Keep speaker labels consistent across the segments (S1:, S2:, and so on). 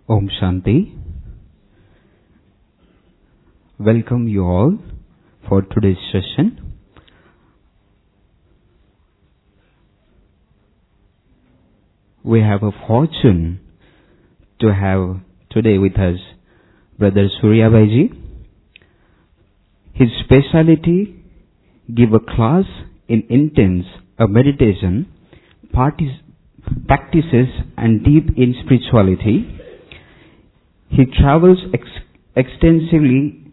S1: Om Shanti. Welcome you all for today's session. We have a fortune to have today with us Brother Surya Bhaiji. His speciality, give a class in intense meditation, practices and deep in spirituality. He travels extensively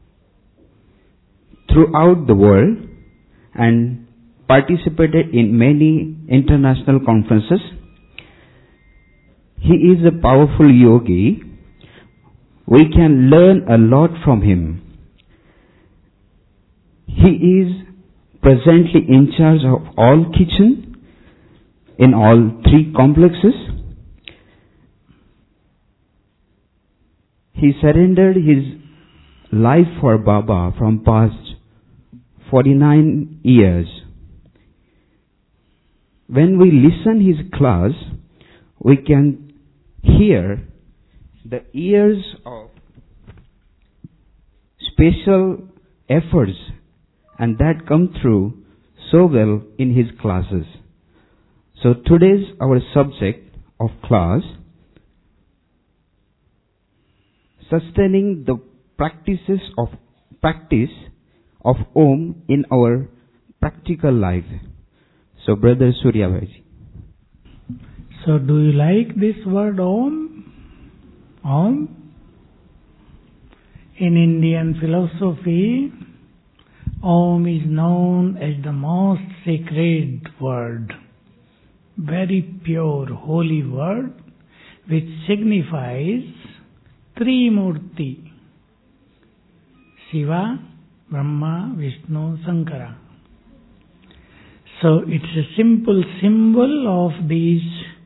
S1: throughout the world and participated in many international conferences. He is a powerful yogi. We can learn a lot from him. He is presently in charge of all kitchen in all 3 complexes. He surrendered his life for Baba from past 49 years. When we listen his class, we can hear the years of special efforts and that come through so well in his classes. So today's our subject of class, sustaining the practice of Om in our practical life. So Brother Surya Bhaiji.
S2: So do you like this word Om? Om? In Indian philosophy, Om is known as the most sacred word, very pure, holy word, which signifies Trimurti, Shiva, Brahma, Vishnu, Shankara. So it's a simple symbol of these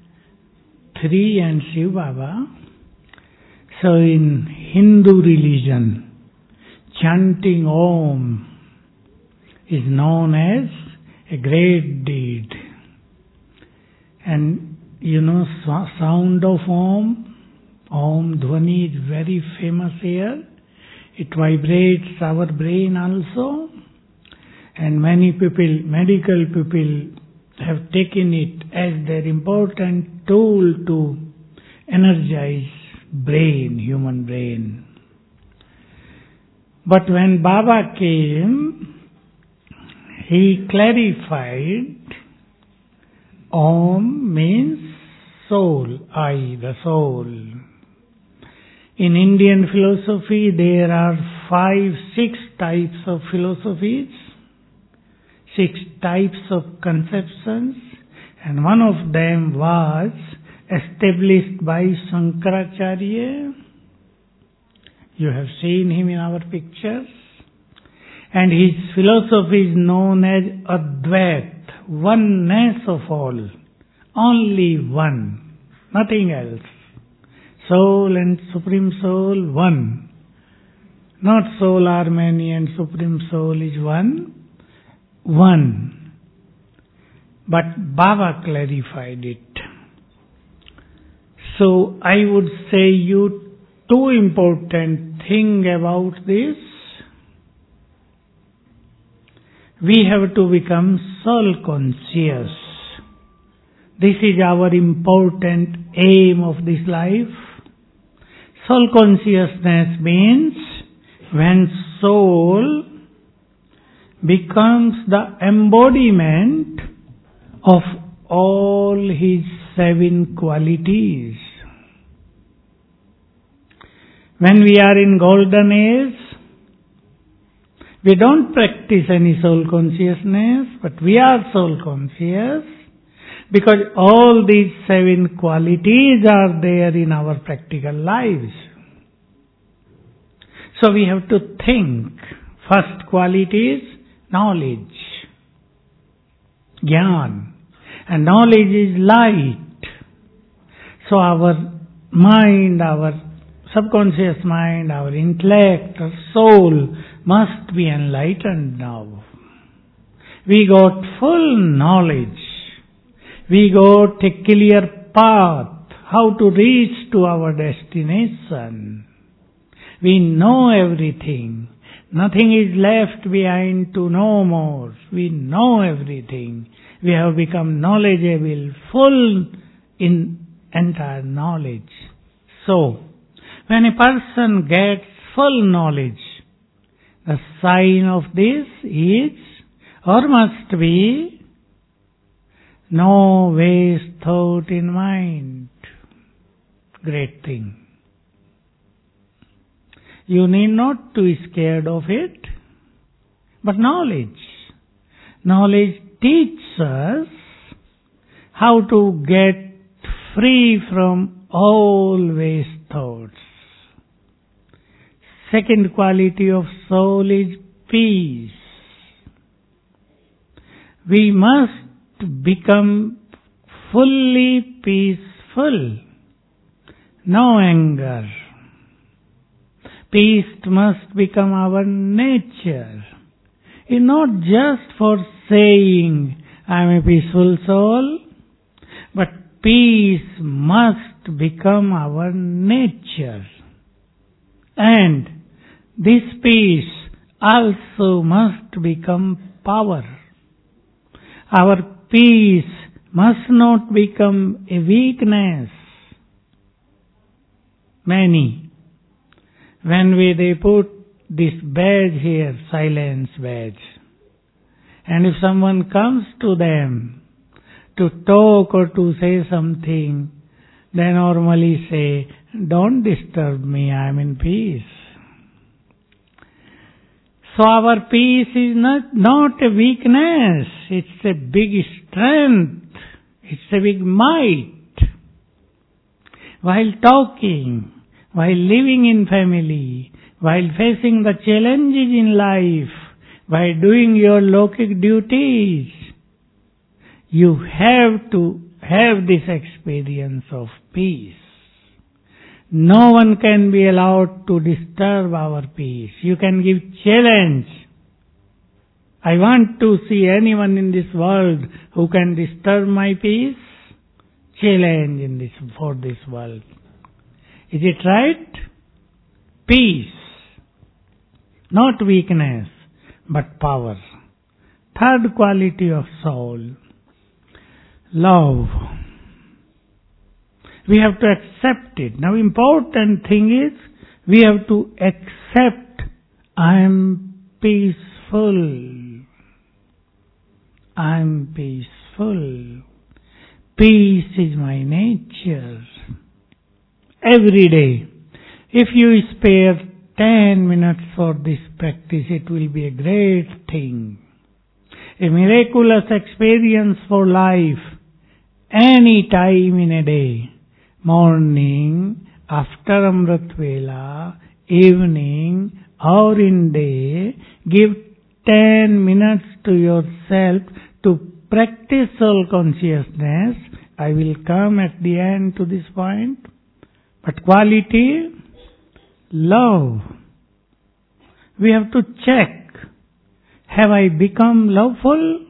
S2: 3 and Shiv Baba. So in Hindu religion, chanting Om is known as a great deed. And sound of Om Dhwani is very famous here. It vibrates our brain also. And many people, medical people, have taken it as their important tool to energize brain, human brain. But when Baba came, he clarified Om means soul, I, the soul. In Indian philosophy, there are 6 types of philosophies, 6 types of conceptions, and one of them was established by Shankaracharya. You have seen him in our pictures. And his philosophy is known as Advait, oneness of all, only one, nothing else. Soul and Supreme Soul, one. Not soul are many and Supreme Soul is one. One. But Baba clarified it. So I would say you 2 important things about this. We have to become soul conscious. This is our important aim of this life. Soul consciousness means when soul becomes the embodiment of all his 7 qualities. When we are in golden age, we don't practice any soul consciousness, but we are soul conscious because all these 7 qualities are there in our practical lives. So we have to think. First quality is knowledge, Jnana. And knowledge is light. So our mind, our subconscious mind, our intellect, our soul must be enlightened now. We got full knowledge. We got a clear path how to reach to our destination. We know everything. Nothing is left behind to know more. We know everything. We have become knowledgeable, full in entire knowledge. So, when a person gets full knowledge, the sign of this is, or must be, no waste thought in mind. Great thing. You need not to be scared of it, but knowledge. Knowledge teaches us how to get free from all waste thoughts. Second quality of soul is peace. We must become fully peaceful. No anger. Peace must become our nature. It's not just for saying, I am a peaceful soul, but peace must become our nature. And this peace also must become power. Our peace must not become a weakness. Many, when they put this badge here, silence badge, and if someone comes to them to talk or to say something, they normally say, don't disturb me, I am in peace. So our peace is not a weakness, it's a big strength, it's a big might. While talking, while living in family, while facing the challenges in life, while doing your lokic duties, you have to have this experience of peace. No one can be allowed to disturb our peace. You can give challenge. I want to see anyone in this world who can disturb my peace. Challenge for this world. Is it right? Peace. Not weakness, but power. Third quality of soul. Love. We have to accept it. Now important thing is, we have to accept, I am peaceful. I am peaceful. Peace is my nature. Every day, if you spare 10 minutes for this practice, it will be a great thing. A miraculous experience for life. Any time in a day. Morning, after Amrit Vela, evening, or in day, give 10 minutes to yourself to practice soul consciousness. I will come at the end to this point. But quality, love. We have to check. Have I become loveful?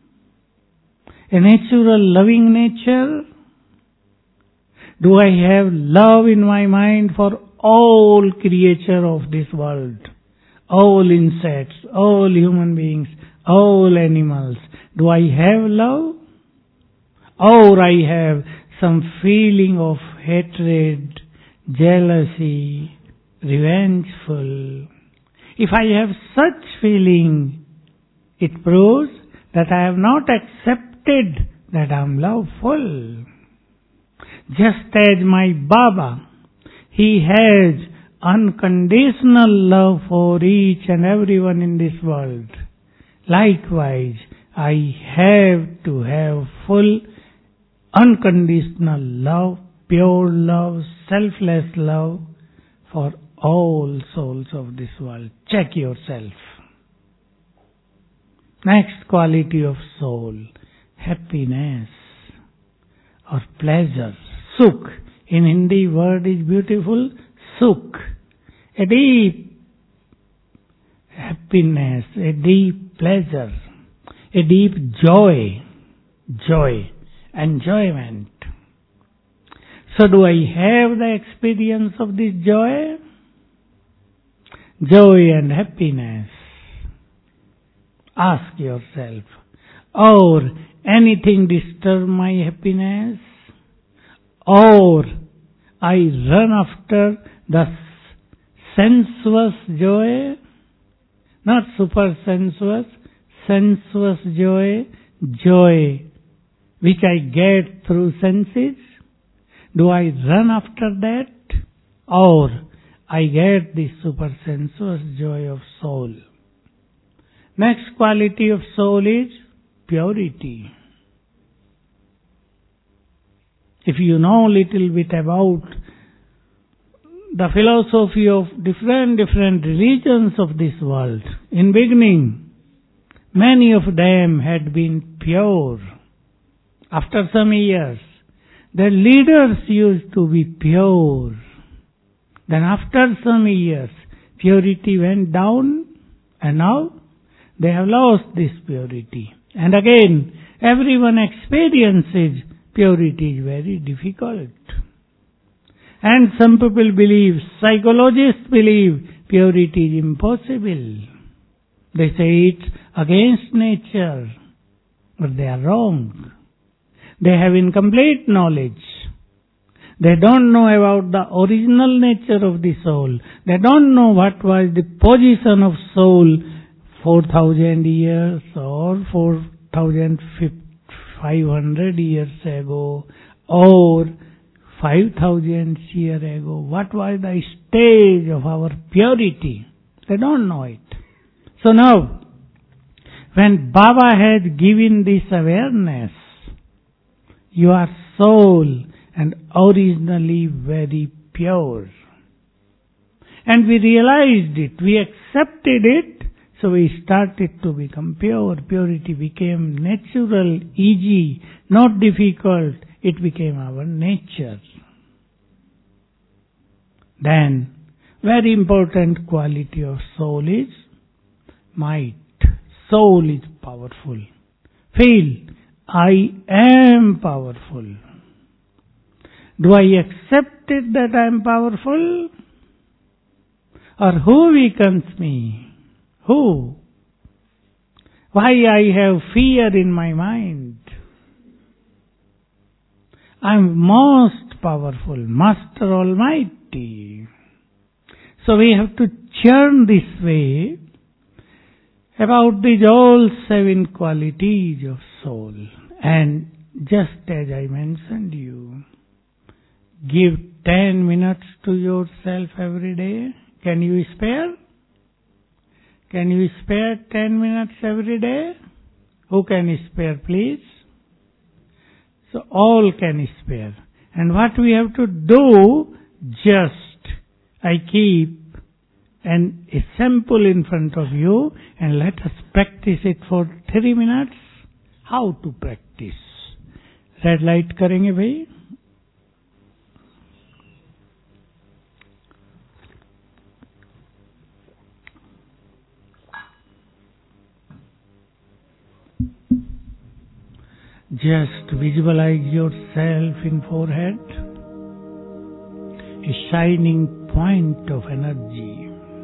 S2: A natural loving nature? Do I have love in my mind for all creature of this world? All insects, all human beings, all animals. Do I have love? Or I have some feeling of hatred, jealousy, revengeful. If I have such feeling, it proves that I have not accepted that I am loveful. Just as my Baba, he has unconditional love for each and everyone in this world. Likewise, I have to have full unconditional love, pure love, selfless love for all souls of this world. Check yourself. Next quality of soul, happiness or pleasure. Sukh. In Hindi word is beautiful. Sukh. A deep happiness, a deep pleasure, a deep joy, enjoyment. So do I have the experience of this joy? Joy and happiness. Ask yourself. Or anything disturb my happiness? Or I run after the sensuous joy? Not super sensuous joy, joy which I get through senses. Do I run after that? Or I get the super sensuous joy of soul? Next quality of soul is purity. If you know little bit about the philosophy of different religions of this world, in beginning, many of them had been pure. After some years, their leaders used to be pure. Then after some years, purity went down, and now they have lost this purity. And again, everyone experiences purity is very difficult. And some people believe, psychologists believe, purity is impossible. They say it's against nature. But they are wrong. They have incomplete knowledge. They don't know about the original nature of the soul. They don't know what was the position of soul 4,000 years or 4,500 years ago or 5,000 years ago. What was the stage of our purity? They don't know it. So now, when Baba has given this awareness, you are soul and originally very pure. And we realized it, we accepted it, so we started to become pure. Purity became natural, easy, not difficult. It became our nature. Then, very important quality of soul is might. Soul is powerful. Feel, I am powerful. Do I accept it that I am powerful? Or who weakens me? Who? Why I have fear in my mind? I am most powerful, Master Almighty. So we have to churn this way about these all 7 qualities of soul. And just as I mentioned you, give 10 minutes to yourself every day. Can you spare? Can you spare 10 minutes every day? Who can spare, please? So all can spare. And what we have to do, just I keep a sample in front of you and let us practice it for 3 minutes. How to practice? Red light करेंगे भाई. Just visualize yourself in forehead, a shining point of energy.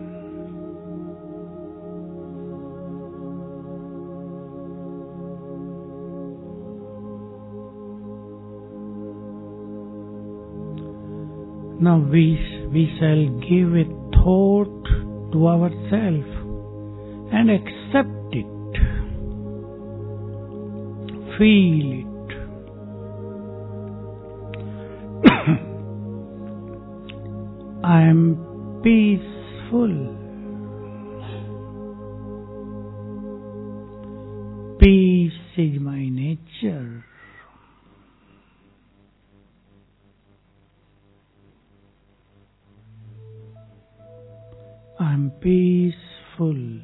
S2: Now we shall give a thought to ourselves and accept it. Feel it. I am peaceful. Peace is my nature. I am peaceful.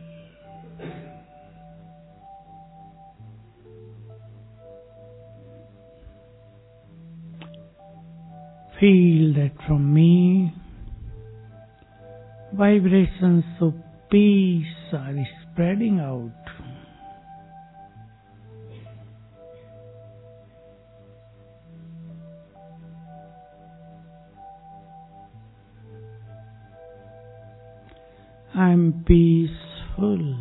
S2: Feel that from me, vibrations of peace are spreading out. I'm peaceful.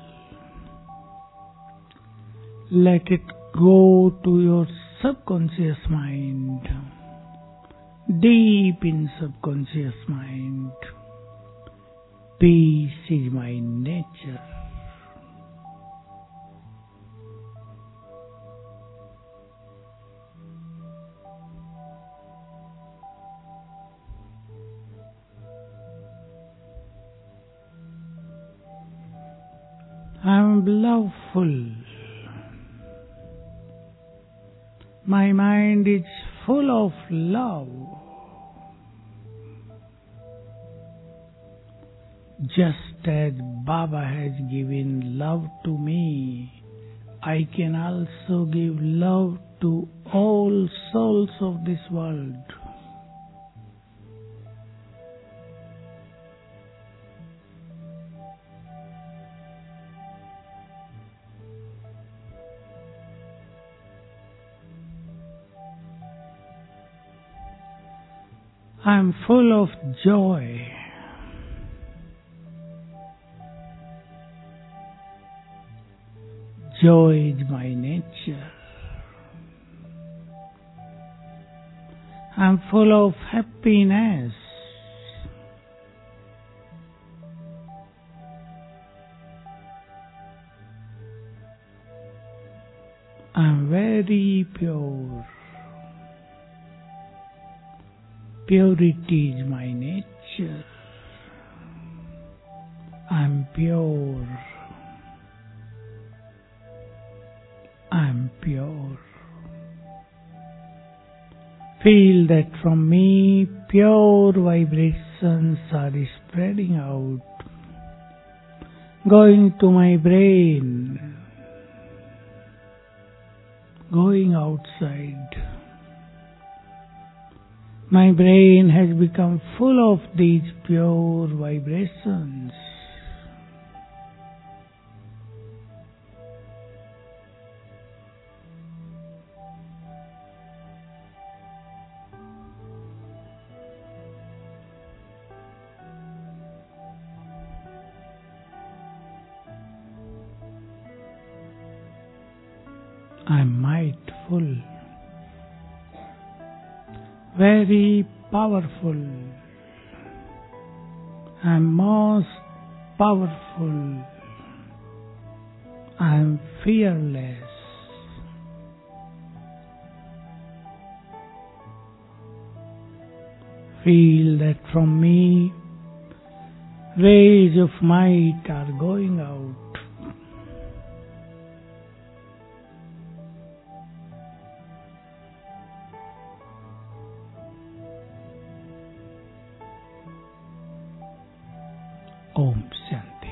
S2: Let it go to your subconscious mind, deep in subconscious mind. Peace is my nature. I am loveful. My mind is full of love. Just as Baba has given love to me, I can also give love to all souls of this world. I am full of joy. Joy is my nature. I am full of happiness. I am very pure. Purity is my nature. I am pure. I am pure. Feel that from me pure vibrations are spreading out, going to my brain, going outside. My brain has become full of these pure vibrations. I am mightful, very powerful. I am most powerful. I am fearless. Feel that from me rays of might are going out. Om Shanti.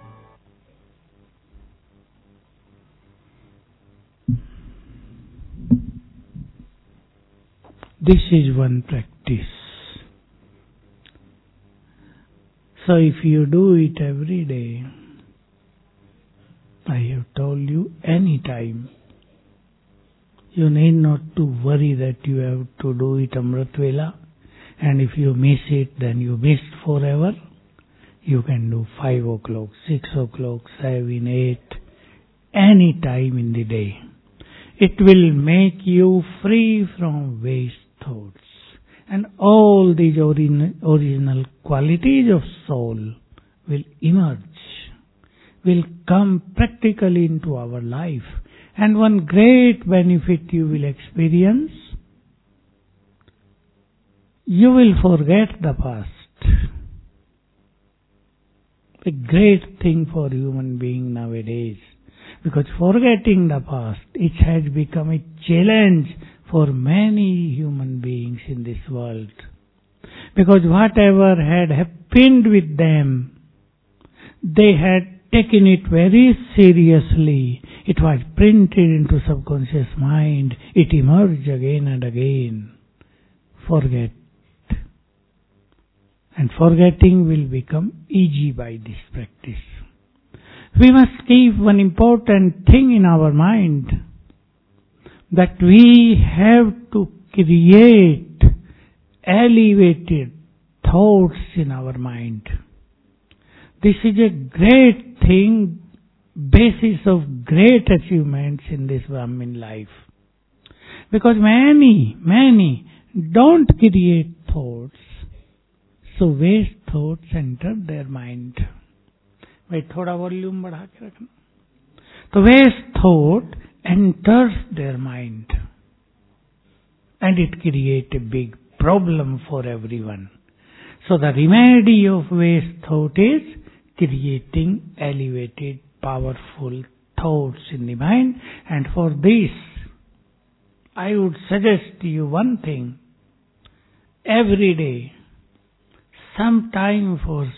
S2: This is one practice. So if you do it every day, I have told you any time, you need not to worry that you have to do it Amrit Vela, and if you miss it, then you missed forever. You can do 5 o'clock, 6 o'clock, 7, 8, any time in the day. It will make you free from waste thoughts. And all these original qualities of soul will emerge, will come practically into our life. And one great benefit you will experience, you will forget the past. A great thing for human being nowadays, because forgetting the past, it has become a challenge for many human beings in this world. Because whatever had happened with them, they had taken it very seriously. It was printed into subconscious mind. It emerged again and again. Forget. And forgetting will become easy by this practice. We must keep one important thing in our mind, that we have to create elevated thoughts in our mind. This is a great thing, basis of great achievements in this Brahmin life. Because many don't create thoughts, so waste thoughts enter their mind. भाई थोड़ा volume बढ़ा के रखना. तो waste thought enters their mind, and it creates a big problem for everyone. So the remedy of waste thought is creating elevated, powerful thoughts in the mind. And for this, I would suggest to you one thing. Every day, some time for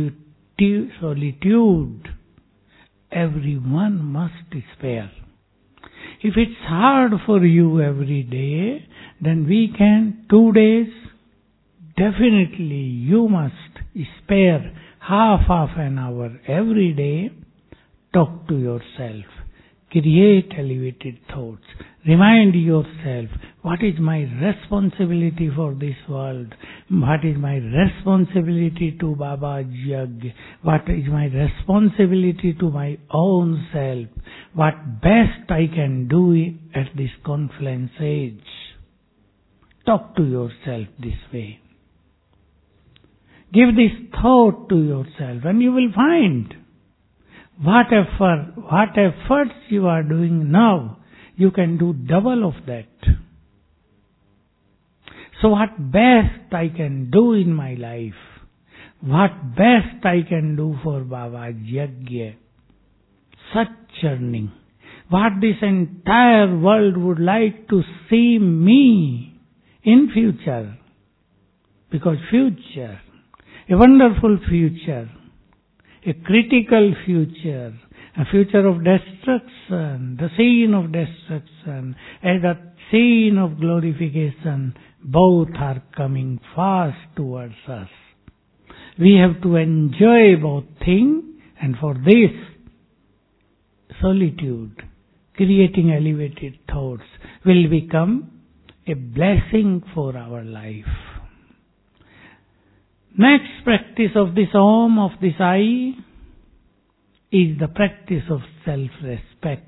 S2: solitude, everyone must spare. If it's hard for you every day, then we can 2 days. Definitely you must spare half an hour every day. Talk to yourself. Create elevated thoughts. Remind yourself, what is my responsibility for this world? What is my responsibility to Baba's Yajna? What is my responsibility to my own self? What best I can do at this confluence age? Talk to yourself this way. Give this thought to yourself, and you will find what efforts you are doing now, you can do double of that. So what best I can do in my life? What best I can do for Baba's Yajna? Such churning. What this entire world would like to see me in future. Because future, a wonderful future, a critical future, a future of destruction, the scene of destruction, and the scene of glorification, both are coming fast towards us. We have to enjoy both things, and for this, solitude, creating elevated thoughts, will become a blessing for our life. Next practice of this Om, of this I, is the practice of self-respect.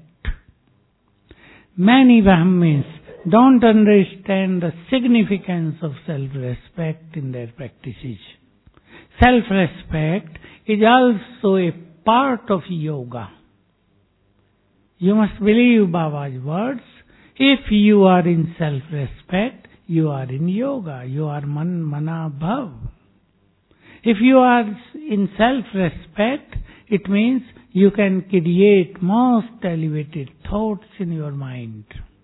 S2: Many Brahmins don't understand the significance of self-respect in their practices. Self-respect is also a part of yoga. You must believe Baba's words. If you are in self-respect, you are in yoga. You are man, mana, bhav. If you are in self-respect, it means you can create most elevated thoughts in your mind.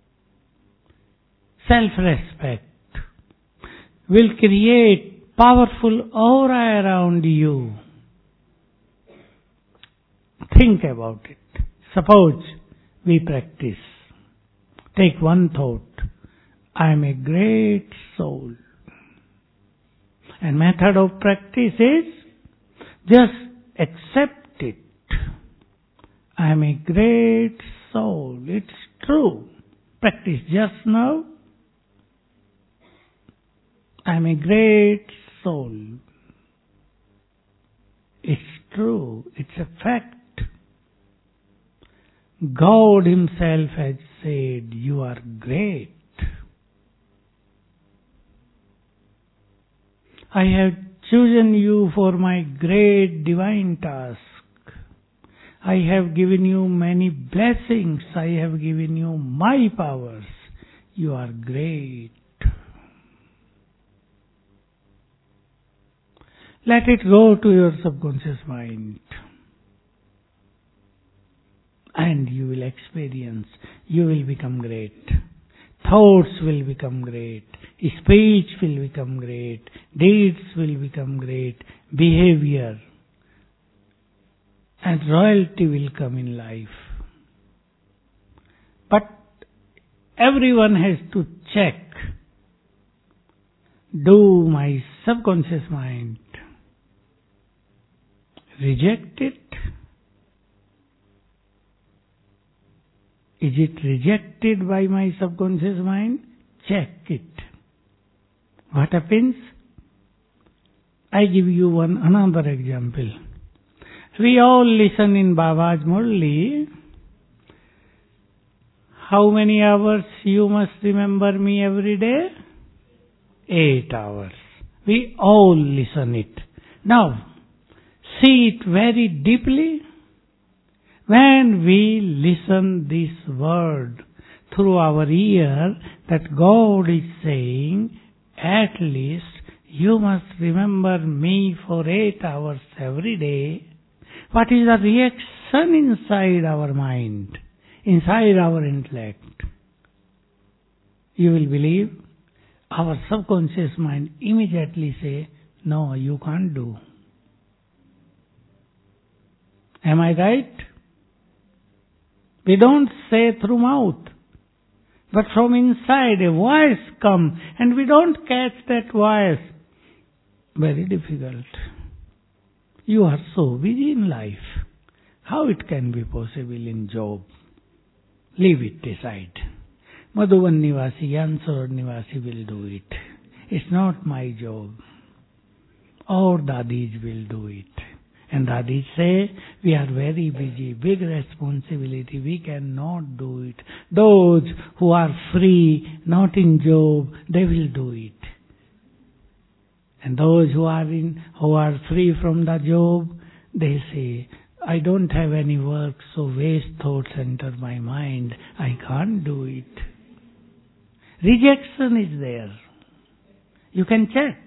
S2: Self-respect will create powerful aura around you. Think about it. Suppose we practice. Take one thought. I am a great soul. And method of practice is just accept it. I am a great soul. It's true. Practice just now. I am a great soul. It's true. It's a fact. God Himself has said, you are great. I have chosen you for my great divine task. I have given you many blessings. I have given you my powers. You are great. Let it go to your subconscious mind. And you will experience, you will become great. Thoughts will become great. Speech will become great. Deeds will become great. Behavior and royalty will come in life. But everyone has to check. Do my subconscious mind reject it? Is it rejected by my subconscious mind? Check it. What happens? I give you another example. We all listen in Baba's Murli. How many hours you must remember me every day? 8 hours. We all listen it. Now, see it very deeply. When we listen this word through our ear, that God is saying, at least you must remember me for 8 hours every day. What is the reaction inside our mind, inside our intellect? You will believe our subconscious mind immediately say, no, you can't do. Am I right? We don't say through mouth, but from inside a voice comes and we don't catch that voice. Very difficult. You are so busy in life. How it can be possible in job? Leave it aside. Madhuban Nivasi, Ansar Nivasi will do it. It's not my job. Or Dadis will do it. And Dadis say, we are very busy, big responsibility, we cannot do it. Those who are free, not in job, they will do it. And those who are free from the job, they say, I don't have any work, so waste thoughts enter my mind. I can't do it. Rejection is there. You can check.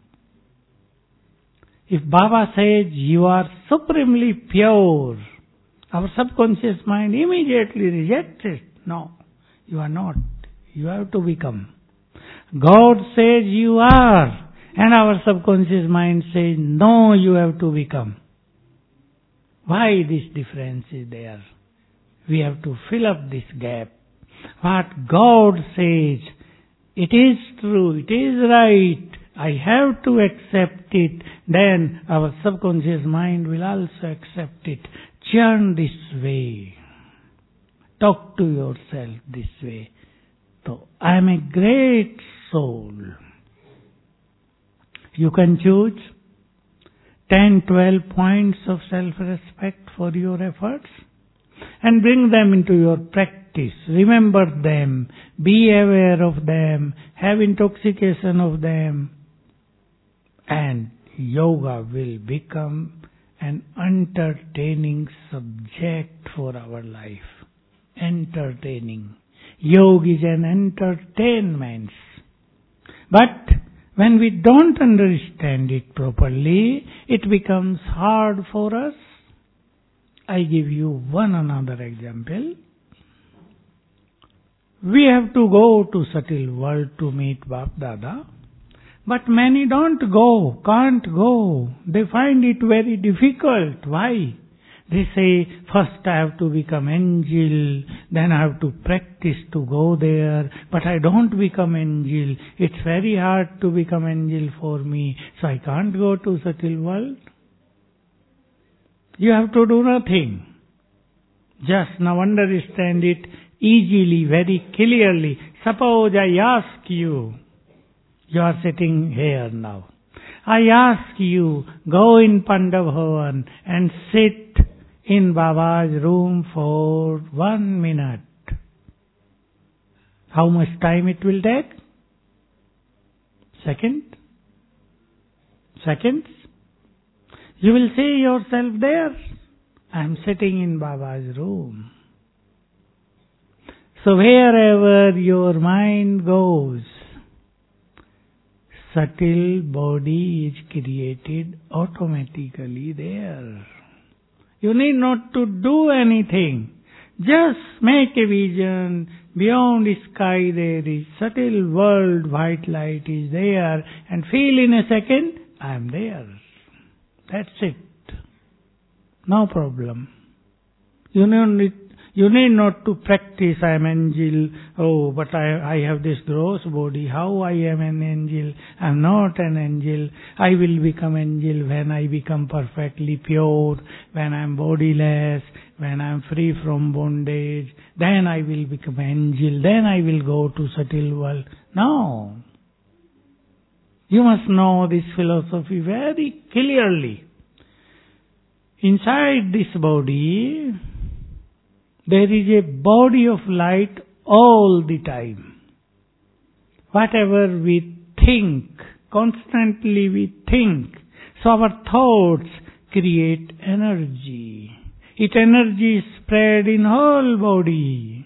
S2: If Baba says you are supremely pure, our subconscious mind immediately rejects it. No, you are not. You have to become. God says you are, and our subconscious mind says, no, you have to become. Why this difference is there? We have to fill up this gap. What God says, it is true, it is right, I have to accept it, then our subconscious mind will also accept it. Churn this way. Talk to yourself this way. So, I am a great soul. You can choose 10, 12 points of self-respect for your efforts and bring them into your practice. Remember them, be aware of them, have intoxication of them, and yoga will become an entertaining subject for our life. Entertaining. Yoga is an entertainment. But when we don't understand it properly, it becomes hard for us. I give you one another example. We have to go to subtle world to meet Bap Dada. But many don't go, can't go. They find it very difficult. Why? They say, first I have to become angel, then I have to practice to go there, but I don't become angel. It's very hard to become angel for me, so I can't go to subtle world. You have to do nothing. Just now understand it easily, very clearly. Suppose I ask you, you are sitting here now. I ask you, go in Pandav Bhavan and sit in Baba's room for 1 minute. How much time it will take? Seconds? You will see yourself there. I am sitting in Baba's room. So wherever your mind goes, subtle body is created automatically there. You need not to do anything. Just make a vision. Beyond the sky there is subtle world, white light is there, and feel in a second, I am there. That's it. No problem. You need not to practice, I am angel. Oh, but I have this gross body. How I am an angel? I am not an angel. I will become angel when I become perfectly pure, when I am bodiless, when I am free from bondage. Then I will become angel. Then I will go to subtle world. No. You must know this philosophy very clearly. inside this body, there is a body of light all the time. Whatever we think, constantly we think, so our thoughts create energy. Its energy is spread in whole body.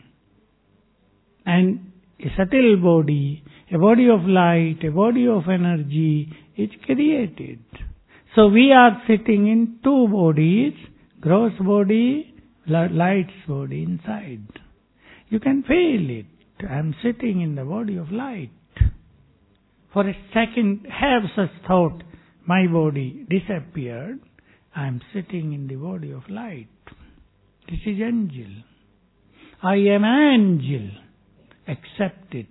S2: And a subtle body, a body of light, a body of energy is created. So we are sitting in two bodies, gross body, light's body inside. You can feel it. I am sitting in the body of light. For a second, have such thought, my body disappeared. I am sitting in the body of light. This is angel. I am an angel. Accept it.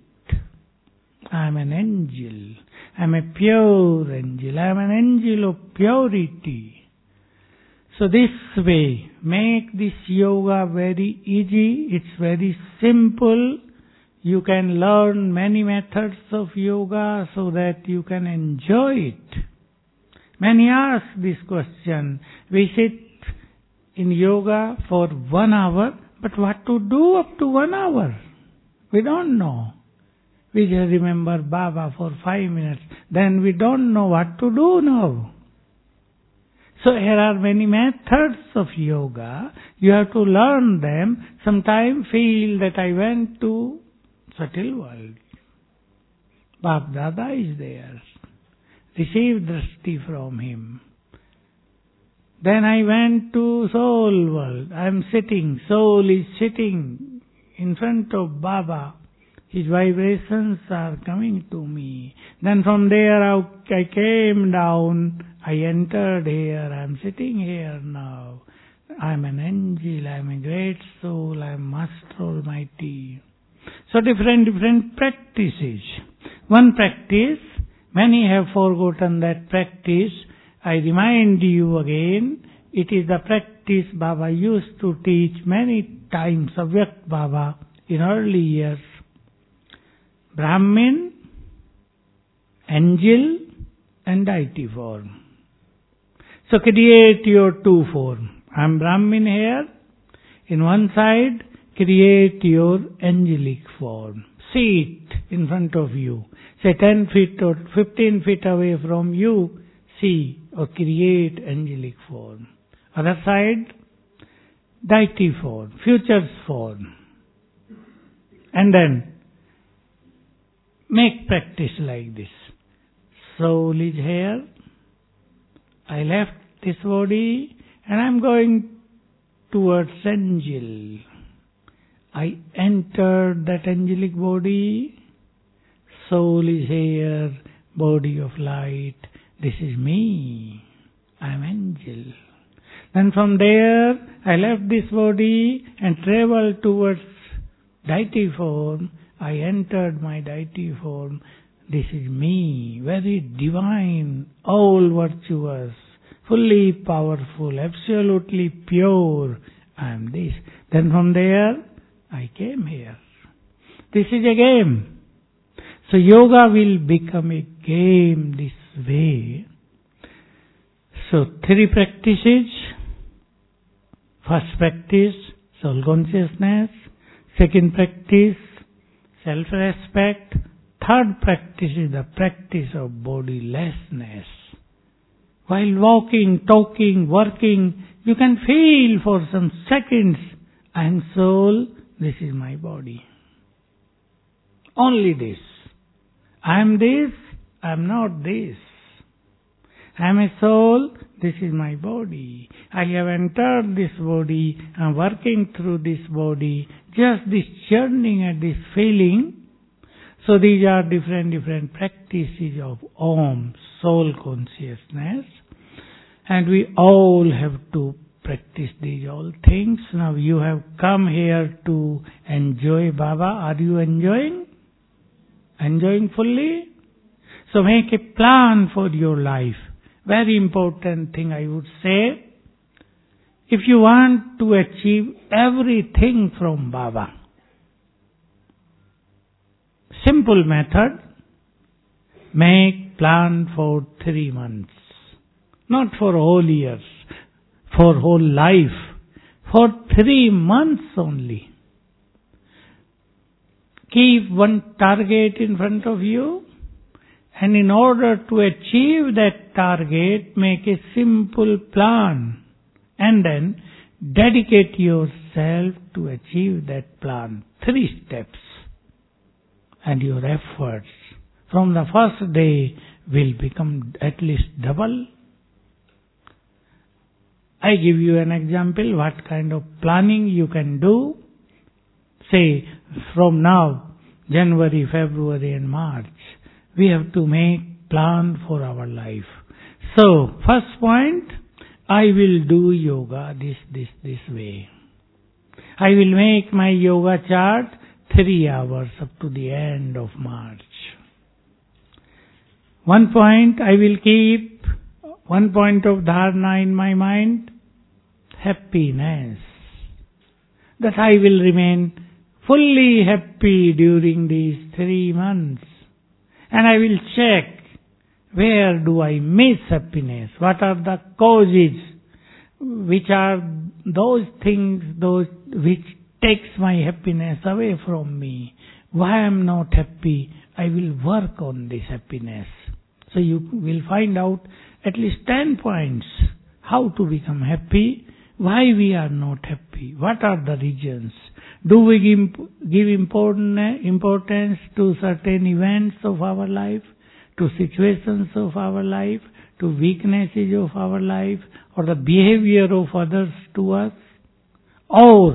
S2: I am an angel. I am a pure angel. I am an angel of purity. So this way, make this yoga very easy. It's very simple. You can learn many methods of yoga so that you can enjoy it. Many ask this question. We sit in yoga for 1 hour, but what to do up to 1 hour? We don't know. We just remember Baba for 5 minutes. Then we don't know what to do now. So here are many methods of yoga. You have to learn them. Sometimes feel that I went to subtle world. Bap Dada is there. Receive drishti from him. Then I went to soul world. I am sitting. Soul is sitting in front of Baba. His vibrations are coming to me. Then from there I came down. I entered here. I am sitting here now. I am an angel. I am a great soul. I am Master Almighty. So different practices. One practice, many have forgotten that practice. I remind you again, it is the practice Baba used to teach many times, Avyakt Baba, in early years. Brahmin, angel, and deity form. So create your two form. I am Brahmin here. In one side, create your angelic form. See it in front of you. Say 10 feet or 15 feet away from you, see or create angelic form. Other side, deity form, future's form. And then, make practice like this. Soul is here. I left this body and I am going towards angel. I entered that angelic body. Soul is here, body of light. This is me. I am angel. Then from there, I left this body and traveled towards deity form. I entered my deity form. This is me, very divine, all virtuous, fully powerful, absolutely pure. I am this. Then from there, I came here. This is a game. So yoga will become a game this way. So 3 practices. First practice, soul consciousness. Second practice, self-respect. Third practice is the practice of bodilessness. While walking, talking, working, you can feel for some seconds, I am soul, this is my body. Only this. I am this, I am not this. I am a soul, this is my body. I have entered this body, I am working through this body, just this churning and this feeling. So these are different practices of Om, soul consciousness. And we all have to practice these all things. Now you have come here to enjoy Baba. Are you enjoying? Enjoying fully? So make a plan for your life. Very important thing I would say. If you want to achieve everything from Baba, simple method, make plan for 3 months. Not for whole years. for whole life, for 3 months only. Keep one target in front of you, and in order to achieve that target, make a simple plan, and then dedicate yourself to achieve that plan. 3 steps. And your efforts from the first day will become at least double. I give you an example what kind of planning you can do. Say from now, January, February and March, we have to make plan for our life. So, first point, I will do yoga this way. I will make my yoga chart 3 hours up to the end of March. One point, I will keep one point of dharana in my mind, happiness. That I will remain fully happy during these 3 months. And I will check, where do I miss happiness? What are the causes? Which are those things which takes my happiness away from me? Why I am not happy? I will work on this happiness. So you will find out at least 10 points how to become happy, why we are not happy, what are the reasons. Do we give importance to certain events of our life, to situations of our life, to weaknesses of our life, or the behavior of others to us? Or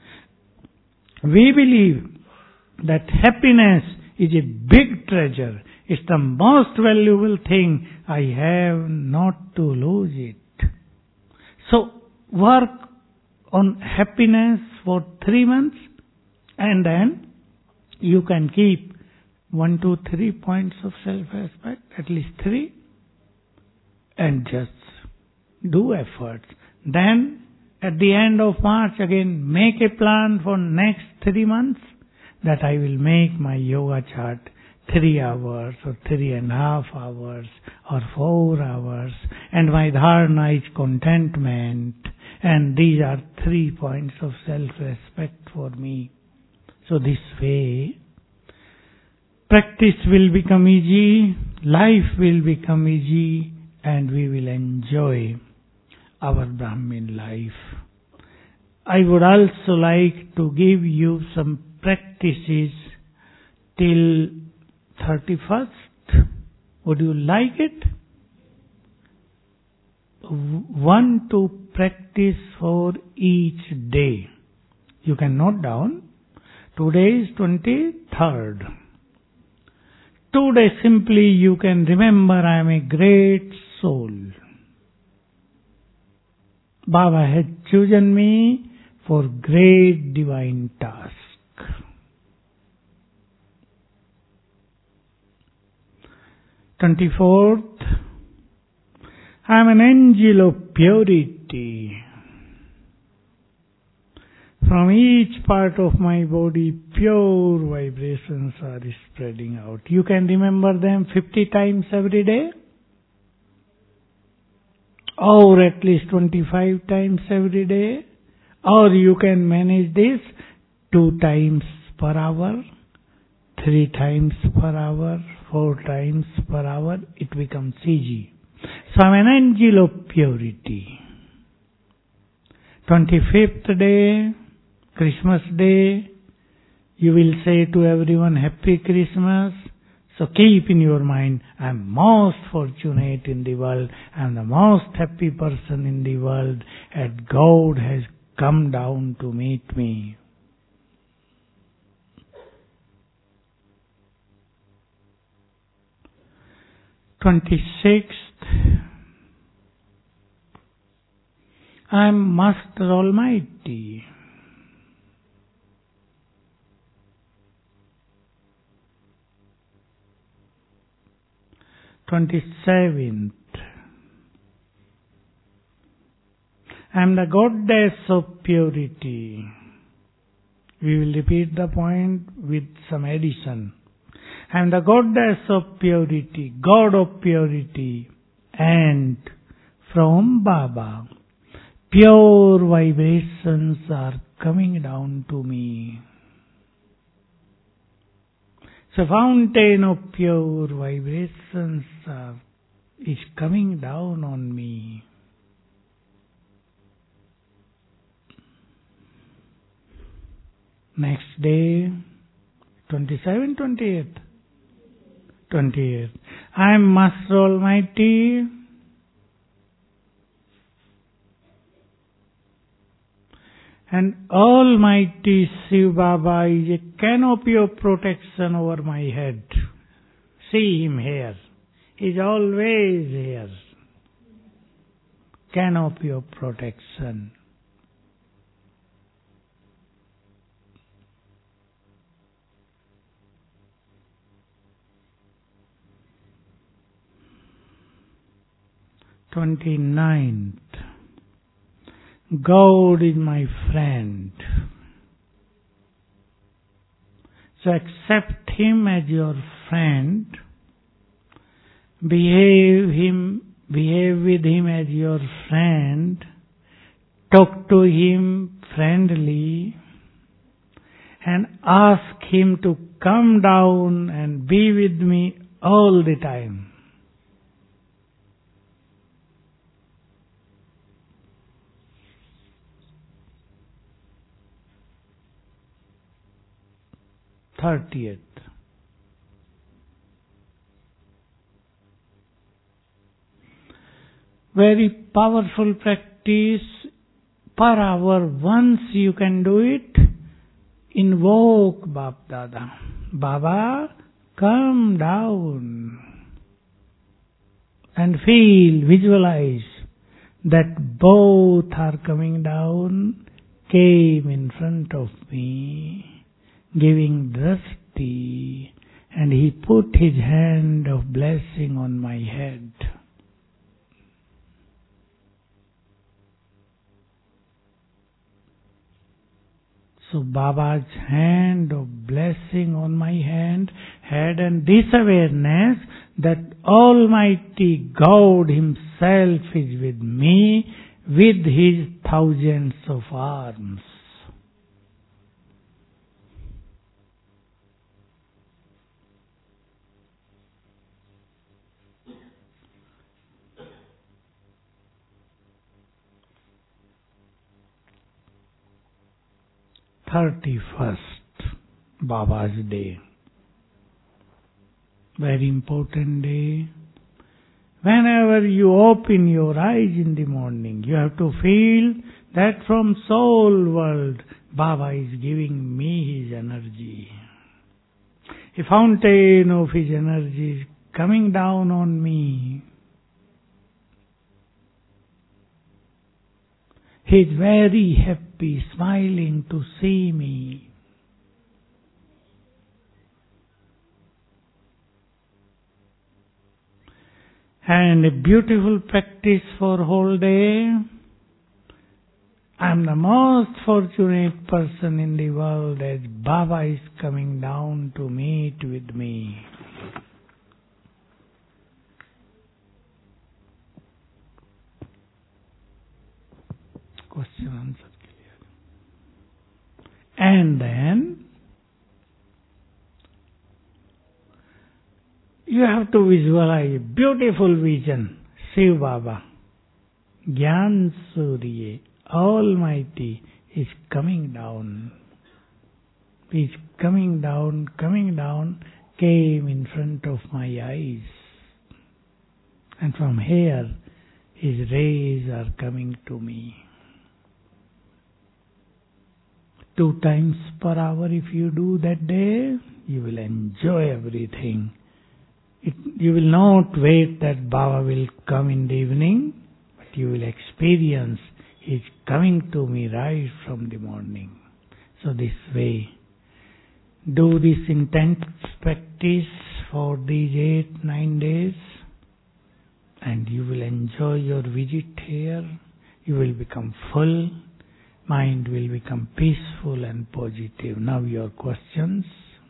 S2: we believe that happiness is a big treasure. It's the most valuable thing. I have not to lose it. So work on happiness for 3 months, and then you can keep 1 to 3 points of self-respect, at least 3, and just do efforts. Then at the end of March again make a plan for next 3 months, that I will make my yoga chart 3 hours or 3.5 hours or 4 hours, and my dharana is contentment, and these are 3 points of self-respect for me. So this way, practice will become easy, life will become easy, and we will enjoy our Brahmin life. I would also like to give you some practices till 31st. Would you like it? 1 to practice for each day. You can note down. Today is 23rd. Today simply you can remember, I am a great soul. Baba has chosen me for great divine task. 24th, I am an angel of purity. From each part of my body, pure vibrations are spreading out. You can remember them 50 times every day, or at least 25 times every day, or you can manage this 2 times per hour, 3 times per hour, 4 times per hour. It becomes easy. So I am an angel of purity. 25th day, Christmas day, you will say to everyone, Happy Christmas. So keep in your mind, I am most fortunate in the world, I am the most happy person in the world, and God has come down to meet me. I am Master Almighty. 27th, I am the Goddess of Purity. We will repeat the point with some addition. I am the Goddess of Purity, God of Purity, and from Baba, pure vibrations are coming down to me. So fountain of pure vibrations is coming down on me. Next day, 27, 28. 28. I am Master Almighty. And Almighty Shiv Baba is a canopy of protection over my head. See him here. He is always here. Canopy of protection. Twenty-ninth. God is my friend. So accept Him as your friend. Behave with Him as your friend. Talk to Him friendly. And ask Him to come down and be with me all the time. 30th. Very powerful practice. Per hour, once you can do it, invoke Bap Dada. Baba, come down. And feel, visualize that both are coming down, came in front of me, giving drashti, and he put his hand of blessing on my head. So Baba's hand of blessing on my head, and this awareness that Almighty God Himself is with me with His thousands of arms. Baba's Day. Very important day. Whenever you open your eyes in the morning, you have to feel that from soul world, Baba is giving me His energy. A fountain of His energy is coming down on me. He is very happy, smiling to see me. And a beautiful practice for whole day. I am the most fortunate person in the world as Baba is coming down to meet with me. Question answer clear. And then you have to visualize beautiful vision. Shiv Baba, Gyan Surya, Almighty is coming down. He is coming down, came in front of my eyes. And from here, His rays are coming to me. 2 times per hour if you do that day, you will enjoy everything. You will not wait that Baba will come in the evening, but you will experience He is coming to me right from the morning. So this way, do this intense practice for these 8-9 days, and you will enjoy your visit here. You will become full. Mind will become peaceful and positive. Now your questions.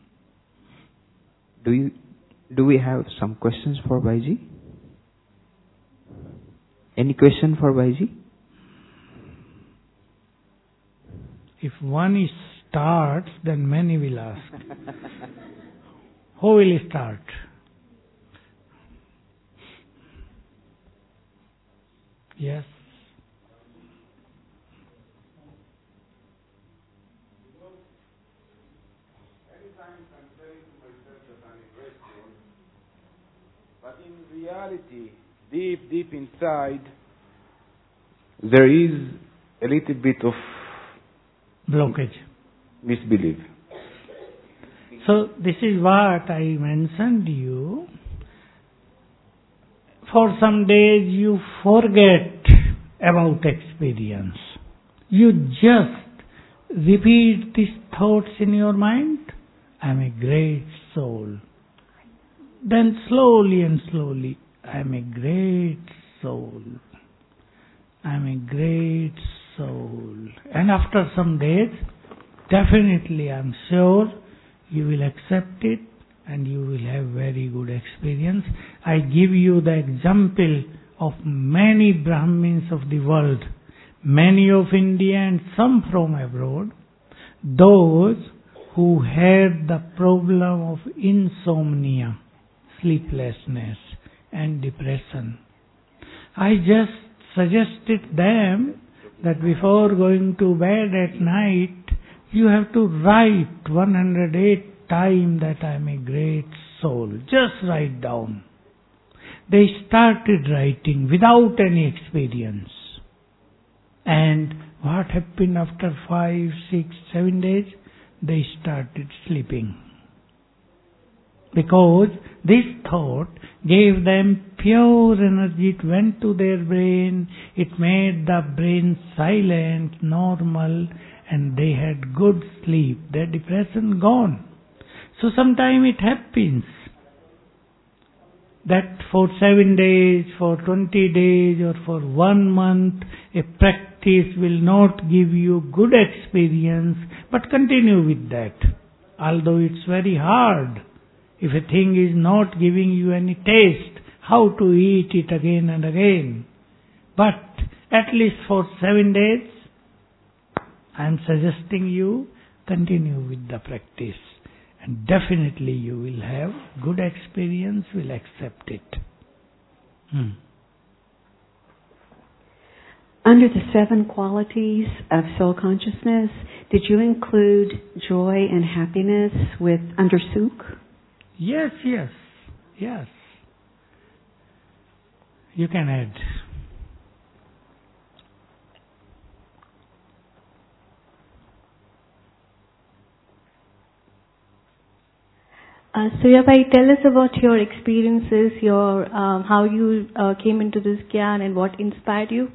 S1: Do we have some questions for Bhaiji? Any question for Bhaiji?
S2: one starts, then many will ask. Who will start? Yes.
S3: But in reality, deep inside, there is a little bit of
S2: Blockage.
S3: misbelief.
S2: So this is what I mentioned to you. For some days you forget about experience. You just repeat these thoughts in your mind. I am a great soul. Then slowly and slowly, I am a great soul. I am a great soul. And after some days, definitely I am sure you will accept it and you will have very good experience. I give you the example of many Brahmins of the world, many of India and some from abroad, those who had the problem of insomnia, sleeplessness and depression. I just suggested them that before going to bed at night, you have to write 108 times that I am a great soul. Just write down. They started writing without any experience. And what happened after 5, 6, 7 days? They started sleeping. Because this thought gave them pure energy. It went to their brain. It made the brain silent, normal, and they had good sleep. Their depression gone. So sometimes it happens that for 7 days, for 20 days, or for 1 month, a practice will not give you good experience, but continue with that. Although it's very hard. If a thing is not giving you any taste, how to eat it again and again? But at least for 7 days, I am suggesting you continue with the practice. And definitely you will have good experience, will accept it.
S4: Under the 7 qualities of soul consciousness, did you include joy and happiness under Sukh?
S2: Yes. You can add.
S4: Suryabai, tell us about your experiences, how you came into this Gyan and what inspired you.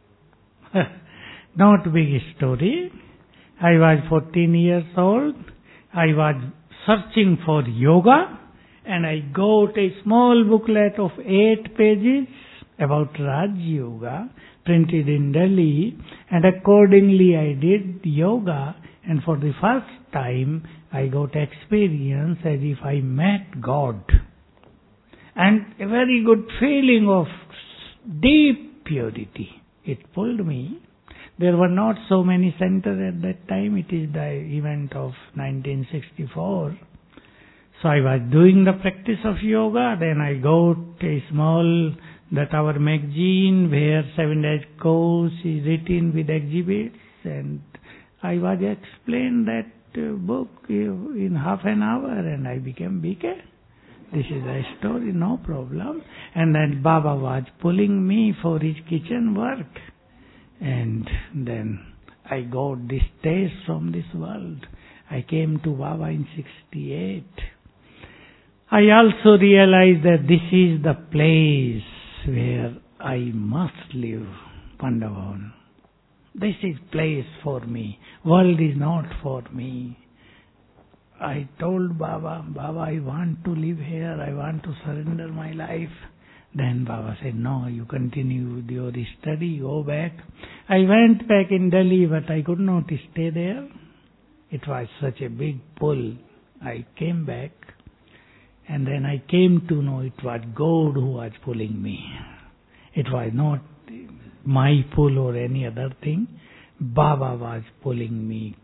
S2: Not big story. I was 14 years old. I was searching for yoga and I got a small booklet of 8 pages about Raj Yoga printed in Delhi, and accordingly I did yoga, and for the first time I got experience as if I met God. And a very good feeling of deep purity. It pulled me. There were not so many centers at that time. It is the event of 1964. So I was doing the practice of yoga. Then I got a small, our magazine where 7 days course is written with exhibits. And I was explained that book in half an hour and I became BK. This is a story, no problem. And then Baba was pulling me for his kitchen work. And then I got this taste from this world. I came to Baba in 68. I also realized that this is the place where I must live, Pandavan. This is place for me. World is not for me. I told Baba, I want to live here. I want to surrender my life. Then Baba said, no, you continue with your study, go back. I went back in Delhi, but I could not stay there. It was such a big pull. I came back, and then I came to know it was God who was pulling me. It was not my pull or any other thing. Baba was pulling me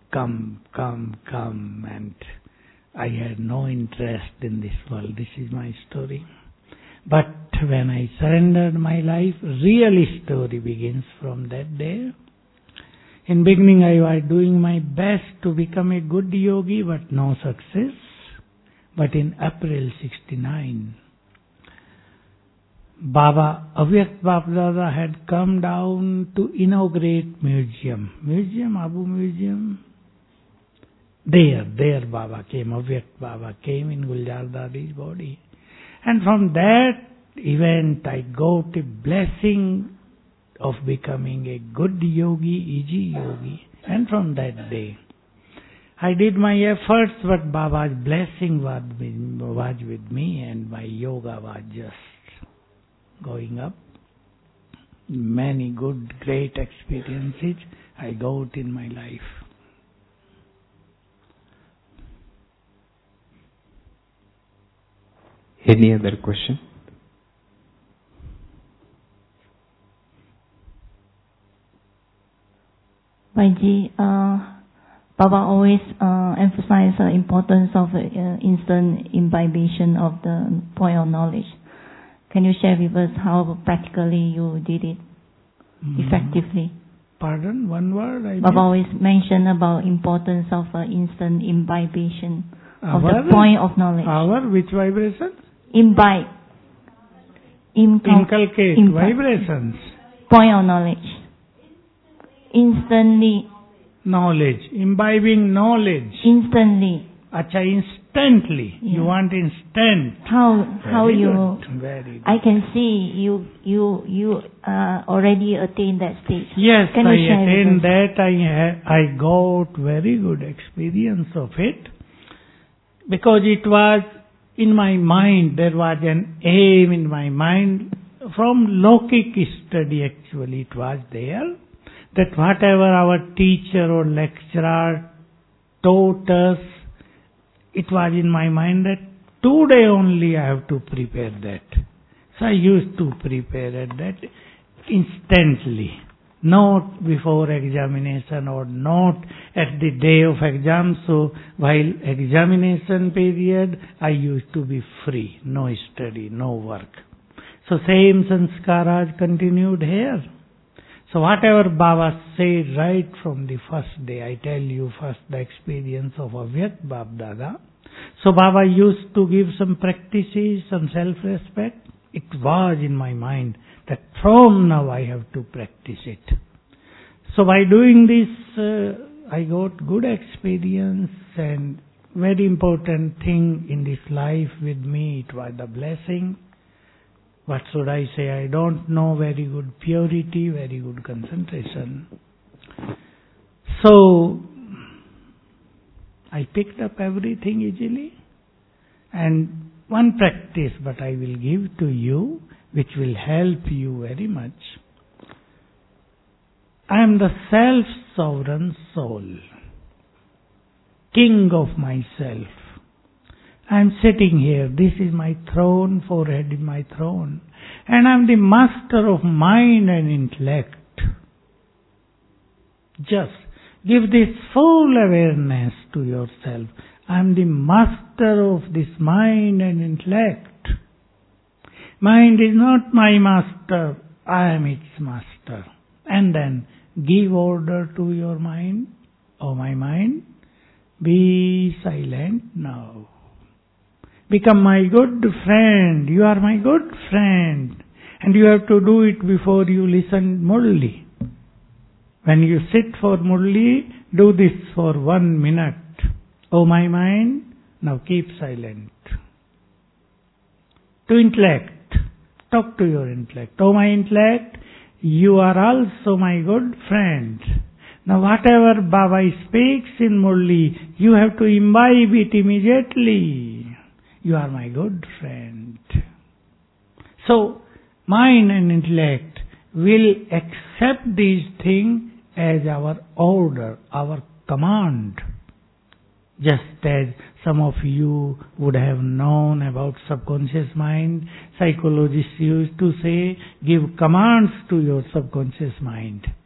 S2: come, and I had no interest in this world. This is my story. But when I surrendered my life, real story begins from that day. In beginning I was doing my best to become a good yogi, but no success. But in April 69, Baba Avyakt Bapdada had come down to inaugurate museum, Abu Museum. There Baba came, Avyakt Baba came in Guljar Dadi's body. And from that event I got a blessing of becoming a good yogi, easy yogi. And from that day, I did my efforts, but Baba's blessing was with me, and my yoga was just going up. Many good, great experiences I got in my life.
S1: Any other question?
S5: Bhaiji, Baba always emphasized the importance of instant imbibation of the point of knowledge. Can you share with us how practically you did it effectively?
S2: Pardon? One word?
S5: Baba always mentioned about importance of instant imbibation of the point of knowledge.
S2: Which vibration?
S5: Imbibe.
S2: Inculcate. Vibrations.
S5: Point of knowledge. Instantly.
S2: Knowledge. Imbibing knowledge.
S5: Instantly.
S2: Acha, instantly. Yeah. You want instant.
S5: How
S2: very
S5: you?
S2: Good. Very good.
S5: I can see you already attained that stage.
S2: Yes,
S5: can
S2: I
S5: you share
S2: attained that. I got very good experience of it, because it was in my mind. There was an aim in my mind from Lokik study. Actually, it was there that whatever our teacher or lecturer taught us, it was in my mind that today only I have to prepare that. So I used to prepare at that instantly, not before examination or not at the day of exam. So while examination period, I used to be free, no study, no work. So same sanskaras continued here. So whatever Baba said right from the first day, I tell you first the experience of Avyakt Bapdada. So Baba used to give some practices, some self-respect. It was in my mind that from now I have to practice it. So by doing this, I got good experience, and very important thing in this life with me, it was the blessing. What should I say? I don't know, very good purity, very good concentration. So I picked up everything easily. And one practice, but I will give to you, which will help you very much. I am the self-sovereign soul, king of myself. I am sitting here. This is my throne, forehead is my throne. And I am the master of mind and intellect. Just give this full awareness to yourself. I am the master of this mind and intellect. Mind is not my master. I am its master. And then give order to your mind. Oh, my mind, be silent now. Become my good friend. You are my good friend. And you have to do it before you listen Murli. When you sit for Murli, do this for 1 minute. Oh, my mind, now keep silent. To intellect, talk to your intellect. Oh, my intellect, you are also my good friend. Now whatever Baba speaks in Murli, you have to imbibe it immediately. You are my good friend. So, mind and intellect will accept these things as our order, our command. Just as some of you would have known about subconscious mind, psychologists used to say, give commands to your subconscious mind.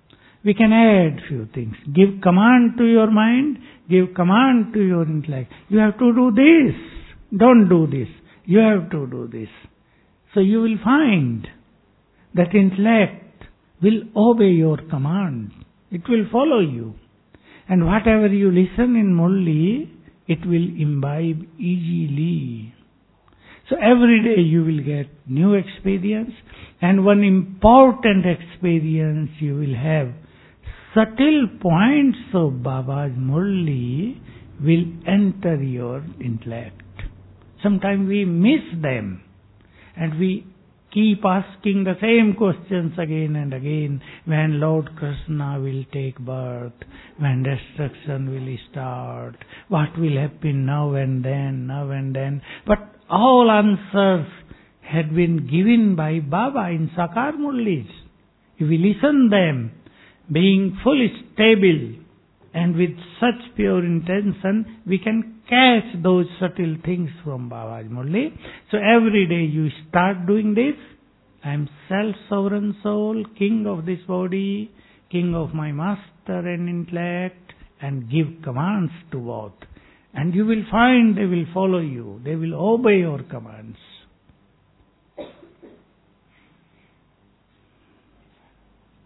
S2: we can add few things. Give command to your mind, give command to your intellect. You have to do this. Don't do this. You have to do this. So you will find that intellect will obey your command. It will follow you. And whatever you listen in Murli, it will imbibe easily. So every day you will get new experience, and one important experience you will have. Subtle points of Baba's Murli will enter your intellect. Sometimes we miss them, and we keep asking the same questions again and again. When Lord Krishna will take birth, when destruction will start, what will happen now and then. But all answers had been given by Baba in Sakar Murlis. If we listen them, being fully stable and with such pure intention, we can catch those subtle things from Baba's Murli. So every day you start doing this. I am self-sovereign soul, king of this body, king of my master and intellect, and give commands to both. And you will find they will follow you. They will obey your commands.